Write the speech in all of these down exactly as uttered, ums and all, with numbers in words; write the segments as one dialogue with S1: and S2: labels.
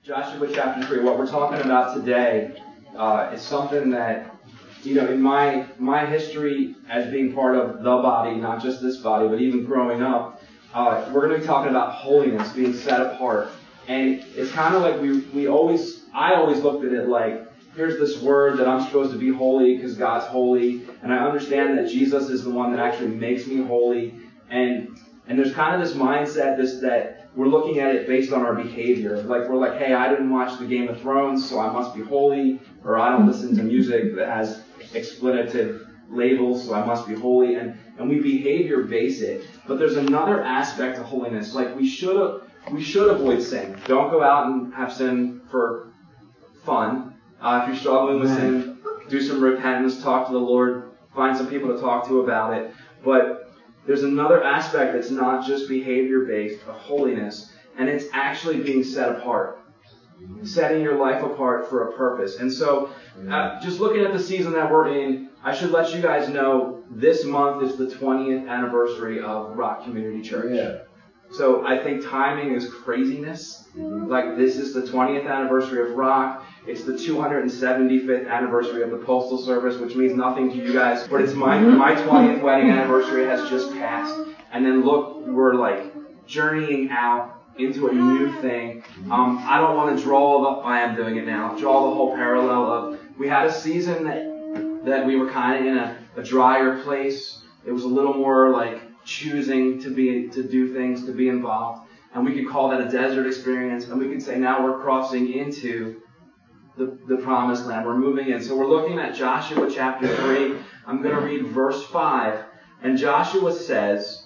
S1: Joshua chapter three, what we're talking about today uh, is something that, you know, in my my history as being part of the body, not just this body, but even growing up, uh, we're going to be talking about holiness, being set apart. And it's kind of like we we always, I always looked at it like, here's this word that I'm supposed to be holy because God's holy, and I understand that Jesus is the one that actually makes me holy. And and there's kind of this mindset this that we're looking at it based on our behavior. Like we're like, hey, I didn't watch the Game of Thrones, so I must be holy, or I don't listen to music that has expletive labels, so I must be holy. And and we behavior base it. But there's another aspect to holiness. Like we should we should avoid sin. Don't go out and have sin for fun. Uh, if you're struggling with sin, do some repentance, talk to the Lord, find some people to talk to about it. But there's another aspect that's not just behavior-based of holiness, and it's actually being set apart. Setting your life apart for a purpose. And so, uh, just looking at the season that we're in, I should let you guys know this month is the twentieth anniversary of Rock Community Church. Yeah. So I think timing is craziness. Like this is the twentieth anniversary of Rock. It's the two hundred seventy-fifth anniversary of the Postal Service, which means nothing to you guys. But it's my my twentieth wedding anniversary has just passed. And then look, we're like journeying out into a new thing. Um, I don't want to draw the, I am doing it now, draw the whole parallel of, we had a season that, that we were kind of in a, a drier place. It was a little more like choosing to be, to do things, to be involved. And we could call that a desert experience. And we could say now we're crossing into the, the promised land. We're moving in. So we're looking at Joshua chapter three. I'm going to read verse five. And Joshua says,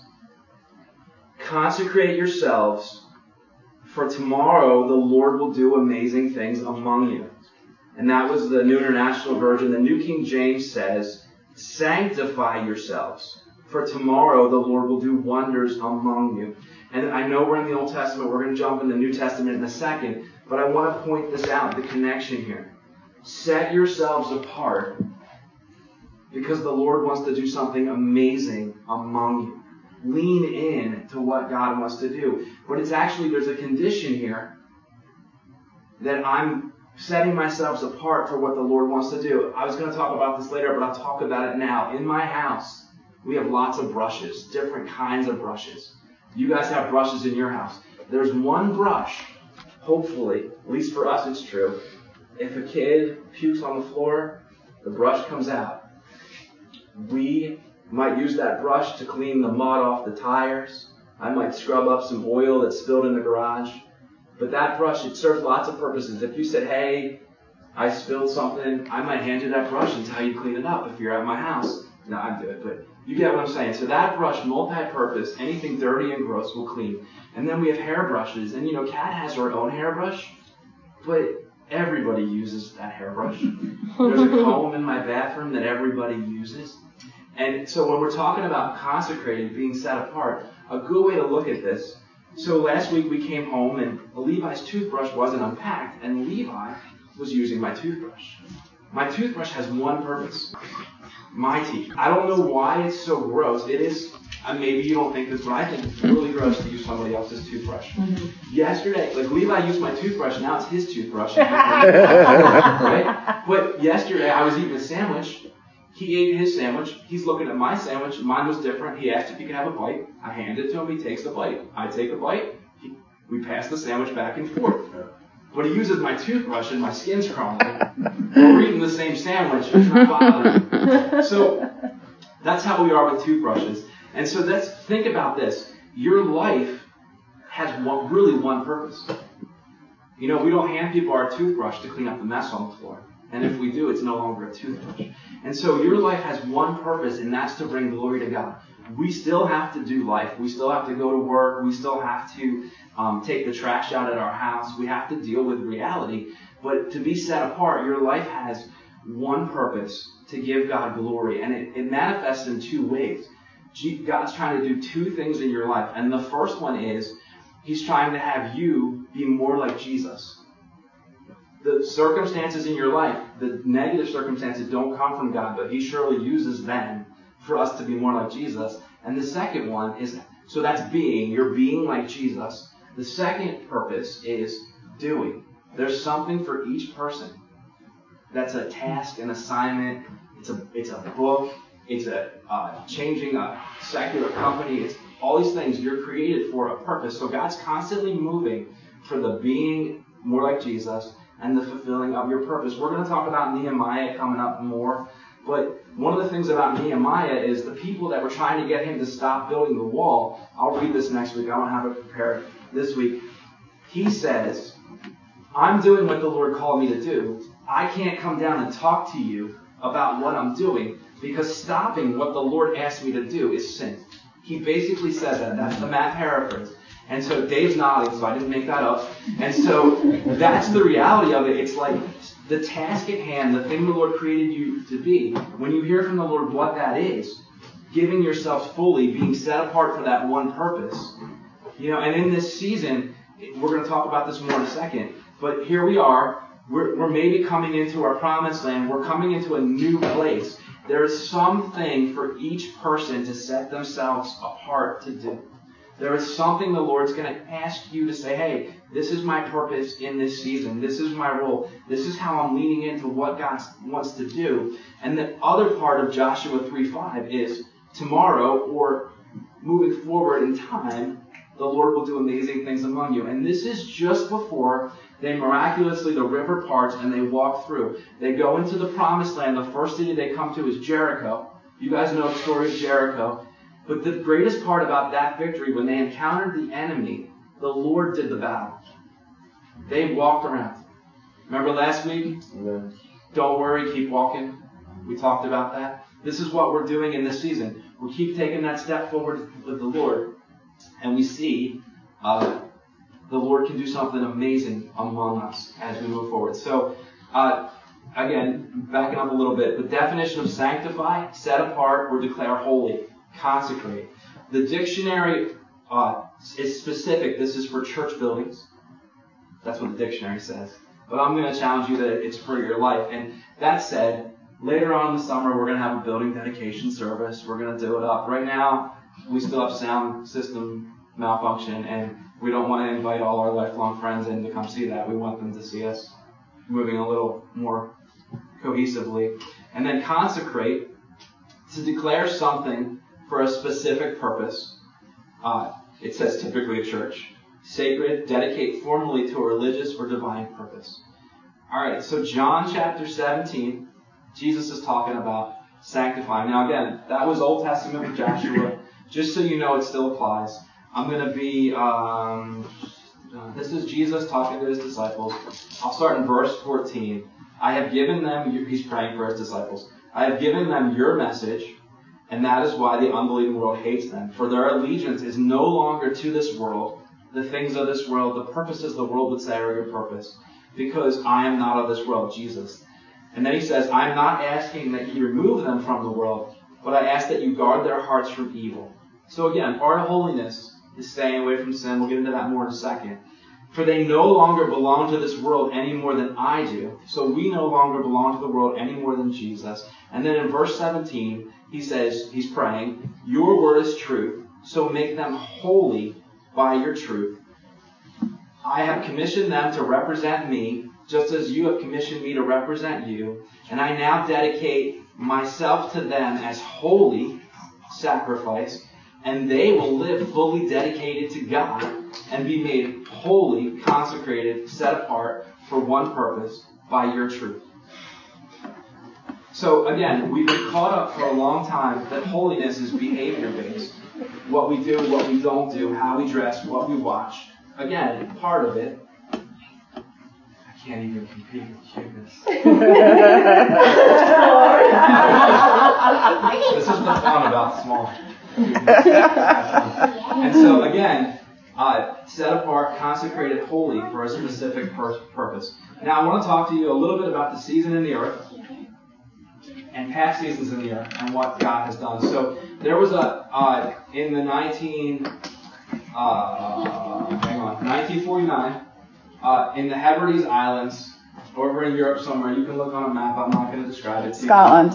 S1: consecrate yourselves, for tomorrow the Lord will do amazing things among you. And that was the New International Version. The New King James says, sanctify yourselves, for tomorrow the Lord will do wonders among you. And I know we're in the Old Testament. We're going to jump in the New Testament in a second. But I want to point this out, the connection here. Set yourselves apart because the Lord wants to do something amazing among you. Lean in to what God wants to do. But it's actually, there's a condition here that I'm setting myself apart for what the Lord wants to do. I was going to talk about this later, but I'll talk about it now. In my house, we have lots of brushes, different kinds of brushes. You guys have brushes in your house. There's one brush, hopefully, at least for us it's true. If a kid pukes on the floor, the brush comes out. We might use that brush to clean the mud off the tires. I might scrub up some oil that's spilled in the garage. But that brush, it serves lots of purposes. If you said, hey, I spilled something, I might hand you that brush and tell you to clean it up if you're at my house. No, I'd do it, but you get what I'm saying. So that brush, multi-purpose, anything dirty and gross will clean. And then we have hairbrushes. And, you know, Kat has her own hairbrush, but everybody uses that hairbrush. There's a comb in my bathroom that everybody uses. And so when we're talking about consecrated, being set apart, a good way to look at this. So last week we came home and Levi's toothbrush wasn't unpacked, and Levi was using my toothbrush. My toothbrush has one purpose. My teeth. I don't know why it's so gross. It is, uh, maybe you don't think this, but I think it's really gross to use somebody else's toothbrush. Mm-hmm. Yesterday, like Levi used my toothbrush, now it's his toothbrush. Right? But yesterday I was eating a sandwich. He ate his sandwich. He's looking at my sandwich. Mine was different. He asked if he could have a bite. I hand it to him. He takes the bite. I take a bite. He, we pass the sandwich back and forth. But he uses my toothbrush and my skin's crawling. We're eating the same sandwich. It's not bothering. So that's how we are with toothbrushes. And so let's think about this. Your life has one, really one purpose. You know, we don't hand people our toothbrush to clean up the mess on the floor. And if we do, it's no longer a toothbrush. And so your life has one purpose, and that's to bring glory to God. We still have to do life. We still have to go to work. We still have to um, take the trash out at our house. We have to deal with reality. But to be set apart, your life has one purpose, to give God glory. And it, it manifests in two ways. God's trying to do two things in your life. And the first one is, He's trying to have you be more like Jesus. The circumstances in your life, the negative circumstances, don't come from God, but He surely uses them for us to be more like Jesus. And the second one is, so that's being, you're being like Jesus. The second purpose is doing. There's something for each person. That's a task, an assignment. It's a it's a book. It's a uh, changing a secular company. It's all these things. You're created for a purpose. So God's constantly moving for the being more like Jesus and the fulfilling of your purpose. We're going to talk about Nehemiah coming up more. But one of the things about Nehemiah is the people that were trying to get him to stop building the wall. I'll read this next week. I don't have it prepared this week. He says, I'm doing what the Lord called me to do. I can't come down and talk to you about what I'm doing because stopping what the Lord asked me to do is sin. He basically said that. That's the Matt paraphrase. And so Dave's nodding, so I didn't make that up. And so that's the reality of it. It's like the task at hand, the thing the Lord created you to be. When you hear from the Lord what that is, giving yourself fully, being set apart for that one purpose. You know, and in this season, we're going to talk about this more in a second, but here we are. We're, we're maybe coming into our promised land. We're coming into a new place. There is something for each person to set themselves apart to do. There is something the Lord's going to ask you to say, hey, this is my purpose in this season. This is my role. This is how I'm leaning into what God wants to do. And the other part of Joshua three five is tomorrow or moving forward in time, the Lord will do amazing things among you. And this is just before they miraculously, the river parts and they walk through. They go into the promised land. The first city they come to is Jericho. You guys know the story of Jericho. But the greatest part about that victory, when they encountered the enemy, the Lord did the battle. They walked around. Remember last week? Yeah. Don't worry, keep walking. We talked about that. This is what we're doing in this season. We keep taking that step forward with the Lord. And we see uh, the Lord can do something amazing among us as we move forward. So, uh, again, backing up a little bit, the definition of sanctify, set apart, or declare holy, consecrate. The dictionary uh, is specific. This is for church buildings. That's what the dictionary says. But I'm going to challenge you that it's for your life. And that said, later on in the summer, we're going to have a building dedication service. We're going to do it up. Right now, we still have sound system malfunction, and we don't want to invite all our lifelong friends in to come see that. We want them to see us moving a little more cohesively. And then consecrate, to declare something for a specific purpose. Uh, it says typically a church. Sacred, dedicate formally to a religious or divine purpose. All right, so John chapter seventeen, Jesus is talking about sanctifying. Now again, that was Old Testament with Joshua. Just so you know, it still applies. I'm going to be, um, uh, this is Jesus talking to his disciples. I'll start in verse fourteen. I have given them, he's praying for his disciples. I have given them your message, and that is why the unbelieving world hates them. For their allegiance is no longer to this world, the things of this world, the purposes the world would say are your purpose. Because I am not of this world, Jesus. And then he says, I am not asking that you remove them from the world, but I ask that you guard their hearts from evil. So again, part of holiness is staying away from sin. We'll get into that more in a second. For they no longer belong to this world any more than I do. So we no longer belong to the world any more than Jesus. And then in verse seventeen, he says, he's praying, your word is truth, so make them holy by your truth. I have commissioned them to represent me, just as you have commissioned me to represent you. And I now dedicate myself to them as holy sacrifice, and they will live fully dedicated to God and be made holy, consecrated, set apart for one purpose, by your truth. So again, we've been caught up for a long time that holiness is behavior-based. What we do, what we don't do, how we dress, what we watch. Again, part of it. I can't even compete with cuteness. This is the fun about small. And so again, uh, set apart, consecrated, holy for a specific pur- purpose. Now I want to talk to you a little bit about the season in the earth and past seasons in the earth and what God has done. So there was a uh, in the nineteen uh, hang on nineteen forty-nine uh, in the Hebrides Islands over in Europe somewhere. You can look on a map. I'm not going to describe it to you.
S2: Scotland.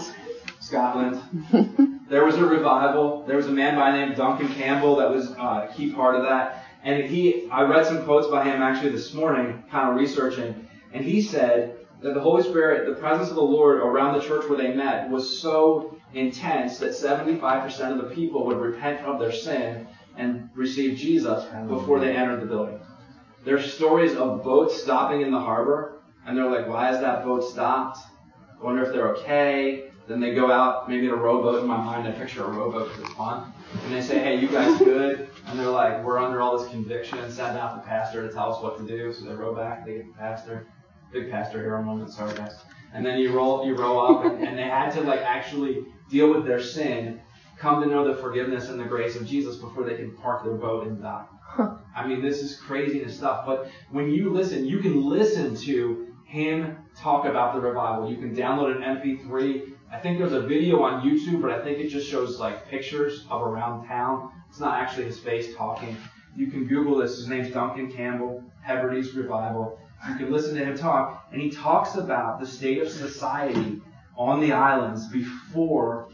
S1: Scotland. There was a revival. There was a man by the name of Duncan Campbell that was uh, a key part of that. And he, I read some quotes by him actually this morning, kind of researching, and he said that the Holy Spirit, the presence of the Lord around the church where they met was so intense that seventy-five percent of the people would repent of their sin and receive Jesus before they entered the building. There's stories of boats stopping in the harbor, and they're like, why is that boat stopped? I wonder if they're okay. Then they go out, maybe in a rowboat. In my mind, I picture a rowboat because it's fun. And they say, hey, you guys good? And they're like, we're under all this conviction. Send out the pastor to tell us what to do. So they row back, they get the pastor. Big pastor hero moment, sorry guys. And then you roll, you row up, and, and they had to like actually deal with their sin, come to know the forgiveness and the grace of Jesus before they could park their boat and die. Huh. I mean, this is craziness stuff. But when you listen, you can listen to him talk about the revival. You can download an M P three. I think there's a video on YouTube, but I think it just shows like pictures of around town. It's not actually his face talking. You can Google this. His name's Duncan Campbell, Hebrides Revival. You can listen to him talk, and he talks about the state of society on the islands before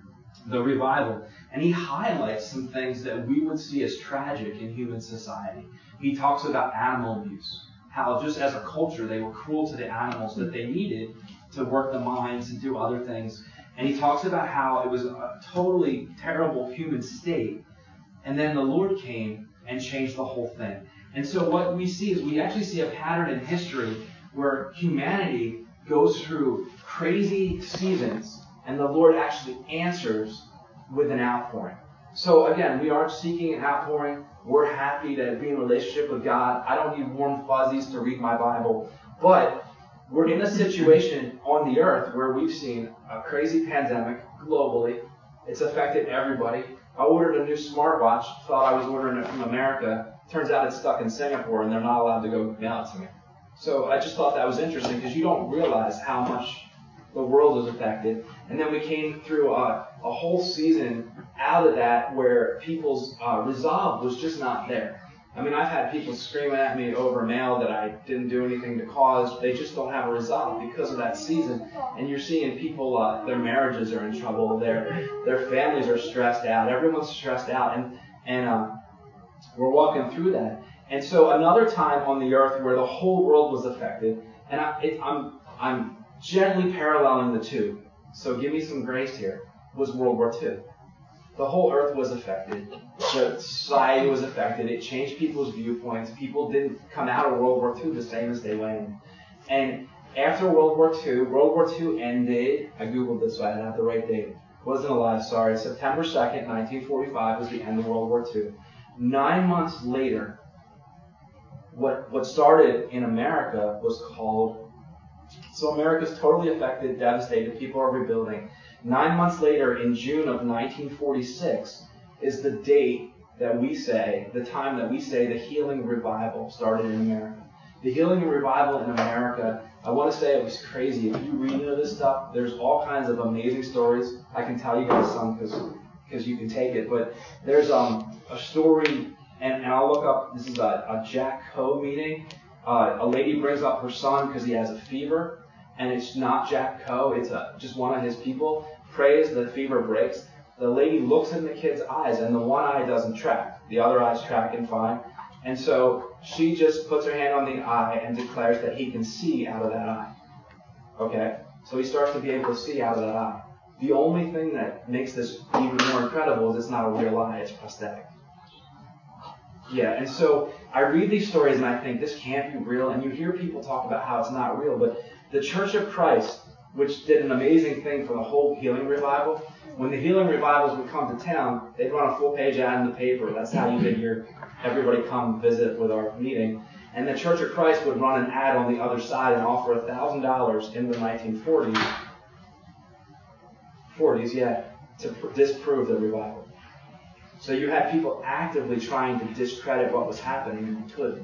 S1: the revival. And he highlights some things that we would see as tragic in human society. He talks about animal abuse, how just as a culture they were cruel to the animals that they needed to work the mines and do other things. And he talks about how it was a totally terrible human state. And then the Lord came and changed the whole thing. And so what we see is we actually see a pattern in history where humanity goes through crazy seasons and the Lord actually answers with an outpouring. So again, we aren't seeking an outpouring. We're happy to be in a relationship with God. I don't need warm fuzzies to read my Bible. But we're in a situation on the earth where we've seen a crazy pandemic globally. It's affected everybody. I ordered a new smartwatch, thought I was ordering it from America. Turns out it's stuck in Singapore and they're not allowed to go mail it to me. So I just thought that was interesting because you don't realize how much the world is affected. And then we came through a, a whole season out of that where people's uh, resolve was just not there. I mean, I've had people screaming at me over mail that I didn't do anything to cause. They just don't have a resolve because of that season. And you're seeing people, uh, their marriages are in trouble. Their their families are stressed out. Everyone's stressed out. And, and uh, we're walking through that. And so another time on the earth where the whole world was affected, and I, it, I'm I'm gently paralleling the two, so give me some grace here, was World War Two. The whole earth was affected. The society was affected. It changed people's viewpoints. People didn't come out of World War Two the same as they went in. And after World War Two, World War Two ended, I Googled this so I didn't have the right date. Wasn't a lie, sorry. September second, nineteen forty-five was the end of World War Two. Nine months later, what what started in America was called, so America's totally affected, devastated, people are rebuilding. Nine months later, in June of nineteen forty-six, is the date that we say, the time that we say the healing revival started in America. The healing revival in America, I want to say it was crazy. If you read into this stuff, there's all kinds of amazing stories. I can tell you guys some because because you can take it. But there's um a story, and, and I'll look up, this is a, a Jack Coe meeting. Uh, a lady brings up her son because he has a fever, and it's not Jack Coe, it's a, just one of his people. Prays, the fever breaks. The lady looks in the kid's eyes, and the one eye doesn't track. The other eye's tracking fine. And so she just puts her hand on the eye and declares that he can see out of that eye. Okay? So he starts to be able to see out of that eye. The only thing that makes this even more incredible is it's not a real eye, it's prosthetic. Yeah, and so I read these stories and I think this can't be real, and you hear people talk about how it's not real, but the Church of Christ, which did an amazing thing for the whole healing revival, when the healing revivals would come to town, they'd run a full-page ad in the paper. That's how you did your everybody come visit with our meeting. And the Church of Christ would run an ad on the other side and offer one thousand dollars in the nineteen forties, forties, yeah, to pr- disprove the revival. So you had people actively trying to discredit what was happening, and they couldn't.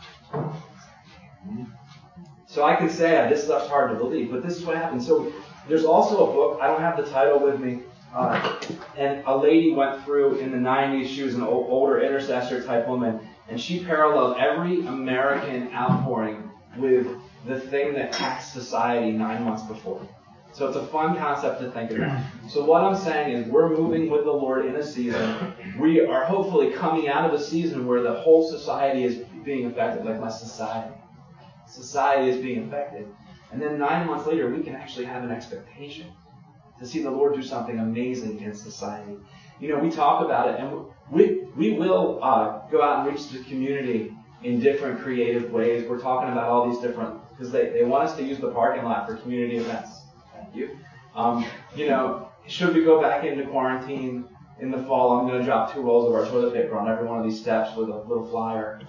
S1: So I can say uh, this stuff's hard to believe, but this is what happened. So there's also a book, I don't have the title with me, uh, and a lady went through in the nineties, she was an old, older intercessor type woman, and she paralleled every American outpouring with the thing that taxed society nine months before. So it's a fun concept to think about. So what I'm saying is we're moving with the Lord in a season. We are hopefully coming out of a season where the whole society is being affected, like my society. Society is being affected. And then nine months later, we can actually have an expectation to see the Lord do something amazing in society. You know, we talk about it, and we we will uh, go out and reach the community in different creative ways. We're talking about all these different, because they, they want us to use the parking lot for community events. Thank you. Um, you know, should we go back into quarantine in the fall? I'm going to drop two rolls of our toilet paper on every one of these steps with a little flyer.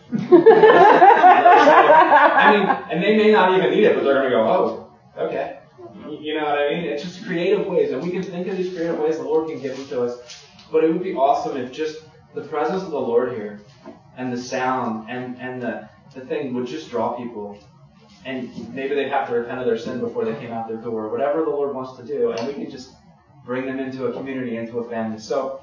S1: I mean, and they may not even need it, but they're going to go, oh, okay. You know what I mean? It's just creative ways, and we can think of these creative ways the Lord can give them to us. But it would be awesome if just the presence of the Lord here, and the sound, and, and the, the thing would just draw people. And maybe they'd have to repent of their sin before they came out their door, whatever the Lord wants to do, and we can just bring them into a community, into a family. So,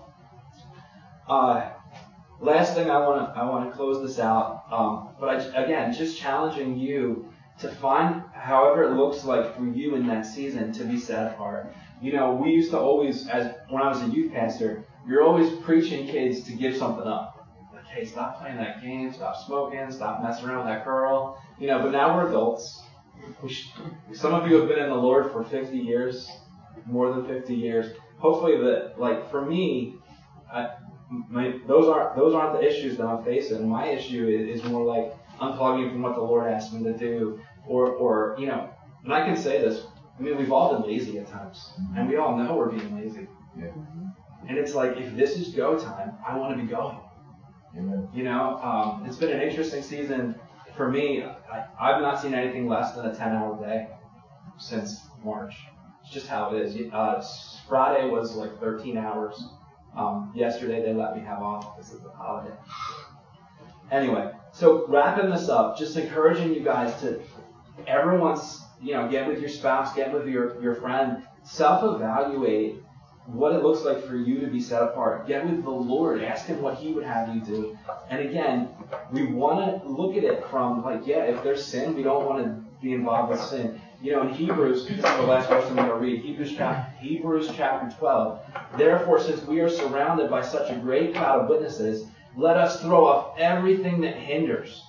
S1: uh, last thing I want to I want to close this out, um, but I, again, just challenging you to find, however it looks like for you in that season, to be set apart. You know, we used to always, as when I was a youth pastor, you're always preaching kids to give something up. Like, hey, stop playing that game, stop smoking, stop messing around with that girl. You know, but now we're adults. We should, some of you have been in the Lord for fifty years, more than fifty years. Hopefully, that, like, for me, I, my, those aren't those aren't the issues that I'm facing. My issue is, is more like unplugging from what the Lord asked me to do, or, or you know, and I can say this. I mean, we've all been lazy at times, and we all know we're being lazy.
S2: Yeah.
S1: And it's like, if this is go time, I want to be going.
S2: Amen.
S1: You know, um, it's been an interesting season for me. I, I've not seen anything less than a ten-hour day since March. It's just how it is. Uh, Friday was like thirteen hours. Um, yesterday they let me have off because of the holiday. Anyway, so wrapping this up, just encouraging you guys to, everyone's, you know, get with your spouse, get with your, your friend, self-evaluate what it looks like for you to be set apart. Get with the Lord, ask Him what He would have you do. And again, we want to look at it from, like, yeah, if there's sin, we don't want to be involved with sin. You know, in Hebrews, this is the last verse I'm going to read, Hebrews chapter, Hebrews chapter twelve. Therefore, since we are surrounded by such a great cloud of witnesses, let us throw off everything that hinders,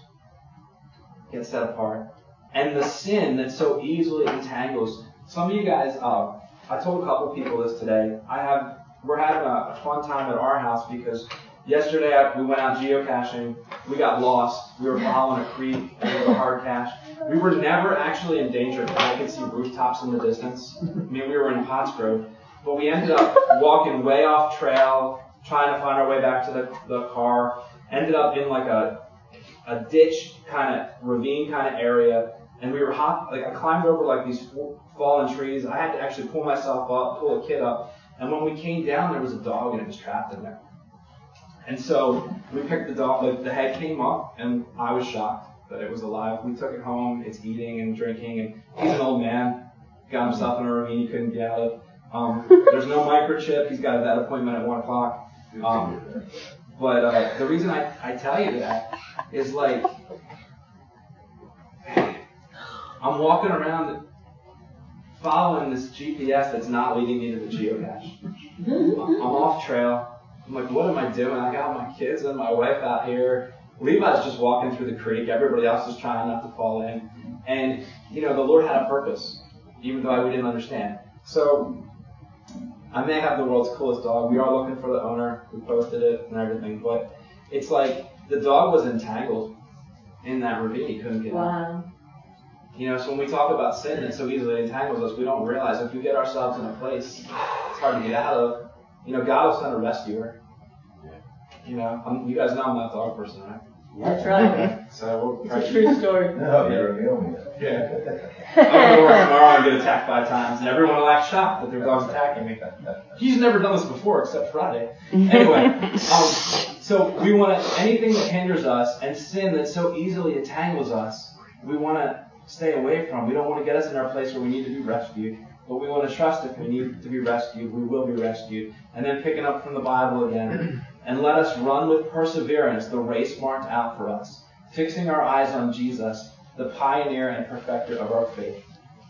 S1: get set apart, and the sin that so easily entangles. Some of you guys, uh, I told a couple people this today. I have, we're having a, a fun time at our house because yesterday we went out geocaching. We got lost. We were following a creek. It was a hard cache. We were never actually in danger because I could see rooftops in the distance. I mean, we were in Pottsgrove, but we ended up walking way off trail, trying to find our way back to the, the car. Ended up in like a a ditch kind of ravine kind of area, and we were hop like I climbed over like these fallen trees. I had to actually pull myself up, pull a kid up, and when we came down, there was a dog and it was trapped in there. And so we picked the dog. Like the head came up, and I was shocked that it was alive. We took it home. It's eating and drinking, and he's an old man. Got himself in a ravine he couldn't get out of. Um, there's no microchip. He's got a vet appointment at one o'clock. Um, but uh, the reason I, I tell you that is like I'm walking around following this G P S that's not leading me to the geocache. I'm off trail. I'm like, what am I doing? I got my kids and my wife out here. Levi's just walking through the creek. Everybody else is trying not to fall in. And, you know, the Lord had a purpose, even though we didn't understand. So I may have the world's coolest dog. We are looking for the owner. We posted it and everything. But it's like the dog was entangled in that ravine. He couldn't get out.
S3: Wow.
S1: You know, so when we talk about sin that so easily entangles us, we don't realize if we get ourselves in a place it's hard to get out of, you know, God will send a rescuer. You know, I'm, you guys know I'm not a dog person, right?
S3: That's right.
S1: Okay. So we'll
S3: It's a true story.
S2: No, you reveal me.
S1: Yeah. I'm going to work tomorrow and get attacked five times, and everyone will act shocked that their dog's attacking me. He's never done this before except Friday. Anyway, um, so we want to, anything that hinders us and sin that so easily entangles us, we want to stay away from. We don't want to get us in our place where we need to be rescued, but we want to trust if we need to be rescued, we will be rescued. And then picking up from the Bible again, and let us run with perseverance the race marked out for us, fixing our eyes on Jesus, the pioneer and perfecter of our faith.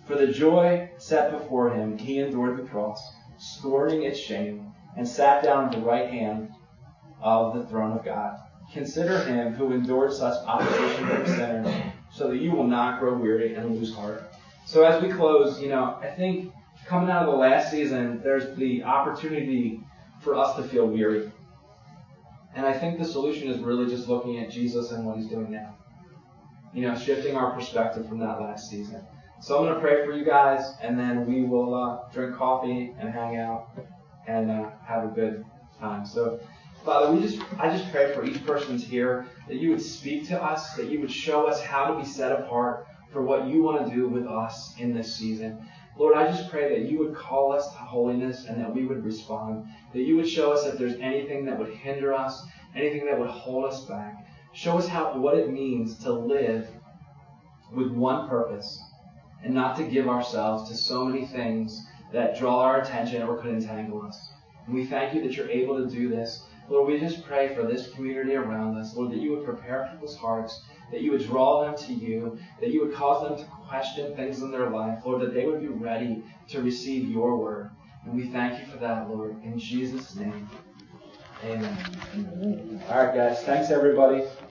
S1: For the joy set before him, he endured the cross, scorning its shame, and sat down at the right hand of the throne of God. Consider him who endured such opposition from sinners, so that you will not grow weary and lose heart. So as we close, you know, I think coming out of the last season, there's the opportunity for us to feel weary. And I think the solution is really just looking at Jesus and what he's doing now. You know, shifting our perspective from that last season. So I'm going to pray for you guys, and then we will uh, drink coffee and hang out and uh, have a good time. So, Father, we just I just pray for each person's here that you would speak to us, that you would show us how to be set apart for what you want to do with us in this season. Lord, I just pray that you would call us to holiness and that we would respond, that you would show us if there's anything that would hinder us, anything that would hold us back. Show us how what it means to live with one purpose and not to give ourselves to so many things that draw our attention or could entangle us. And we thank you that you're able to do this. Lord, we just pray for this community around us, Lord, that you would prepare people's hearts, that you would draw them to you, that you would cause them to question things in their life, Lord, that they would be ready to receive your word. And we thank you for that, Lord. In Jesus' name, amen. All right, guys. Thanks, everybody.